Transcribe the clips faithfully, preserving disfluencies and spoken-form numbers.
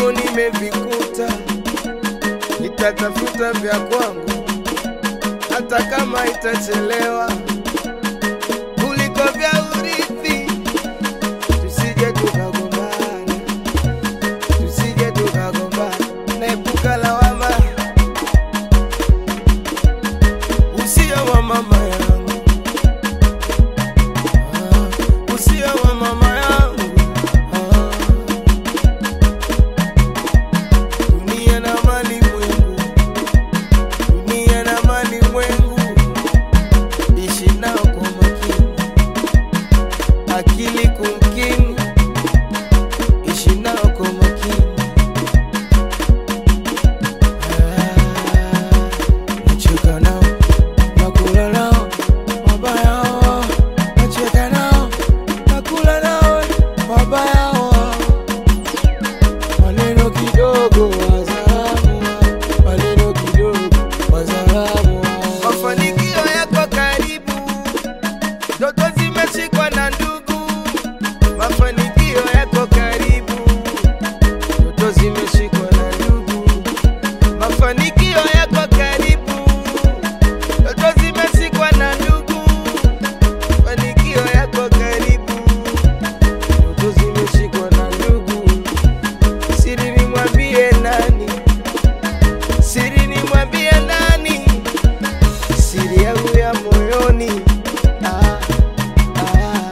vyangu nimevikuta, nitatafuta vya kwangu hata kama itachelewa, kuliko vya urithi. Tusije tukagombana, tusije tukagombana, naepuka lawama. Usia wa mama yangu, ah, usia wa mama yangu, ah. Dunia na mali mwengu, dunia na mali mwengu, ishi nao kwa makini, akili kumkini, ishi nao kwa makini. Ah, nacheka nao, nakula nao, wabaya hao. Nacheka nao, nakula nao, wabaya hao. Maneno kidogo wazalamu, maneno kidogo wazalamu. Mafanikio yako karibu, ndoto zimeshikwa na ndugu. Mafanikio yako karibu, ndoto zimeshikwa na ndugu. Mafanikio yako karibu, ndoto zimeshikwa na ndugu. Mafanikio yako karibu, ndoto zimeshikwa na ndugu. Siri nimwambie nani? Siri nimwambie nani? Siri yangu ya moyoni. Ah, ah.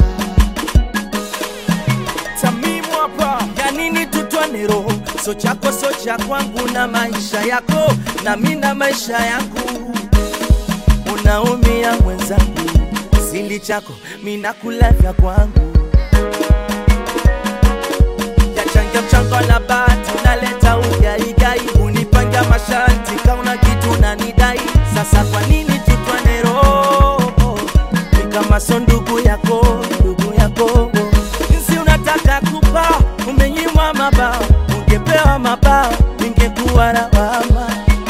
Tamimu hapa, ya nini tutwane roho? So chako so cha kwangu na maisha yako, na mimi na maisha yangu. Unaumia mwenzangu, sili chako mimi nakula vya kwangu. Yachanga mchanga na bati, naleta ugaigai, unipanga masharti kauna kitu na nidai. Sasa kwa nini tutwane roho? Ni kama so ndugu yako, ndugu yako. Jinsi unataka kupa, umenyimwa mabao, ungepewa mabao, ningekuwa lawama.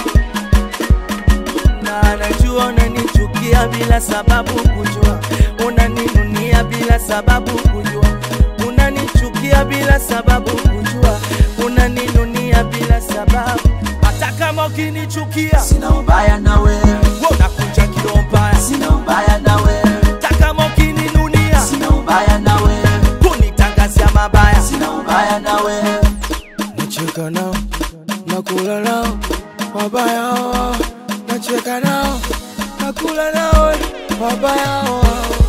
Na najua unanichukia bila sababu kujua, unaninunia bila sababu kujua, unanichukia bila sababu kujua, unaninunia bila sababu. Hata kama ukinichukia, Sina ubaya na wewe, wewe unakuja kirombaya. sina ubaya na wewe, Hata kama ukininunia, sina ubaya na wewe, kunitangazia mabaya. sina ubaya na wewe. Nacheka nao, nakula nao, wabaya hao. Nacheka nao, nakula nao, wabaya hao.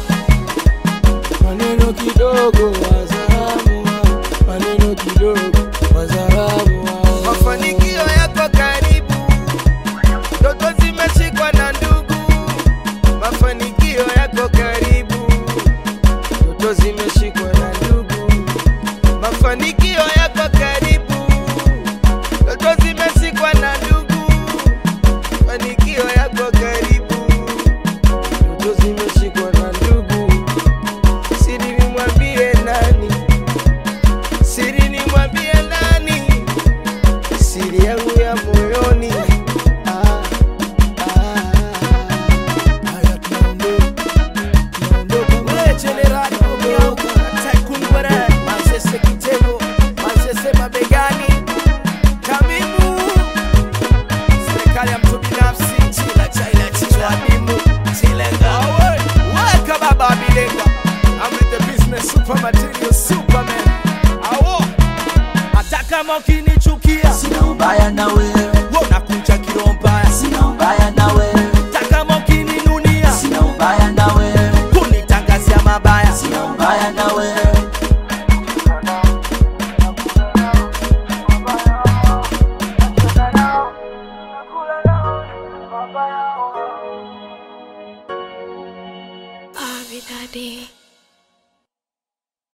Maneno kidogo wazalamu, maneno kidogo wazalamu. Mafanikio yako karibu, ndoto zimeshikwa na ndugu. Mafanikio yako karibu, ndoto zimeshikwa na ndugu. Mafanikio yako karibu, ndoto zimeshikwa na ndugu. Mafanikio yako karibu, ndoto zimeshikwa na ndugu. Siri nimwambie nani? Siri nimwambie nani? Siri yangu ya moyoni. Ah, ah. Haya tunaondoka, tunaondoka. Wewe generali Romeo, Tycoon Bere, Manzese Kitego, Manzese mabegani. Tamimu, serikali ya mtu binafsi, chila chaila chichwa mimu, chilenga. Weka baba bilenga, I'm with the business super material superman. Awo, hata kama ukinichukia, Sina ubaya na wewe, wewe unakuja kirombaya. sina ubaya na wewe, Hata kama ukininunia, sina ubaya na wewe, kunitangazia mabaya. sina ubaya na wewe. Abi Daddy.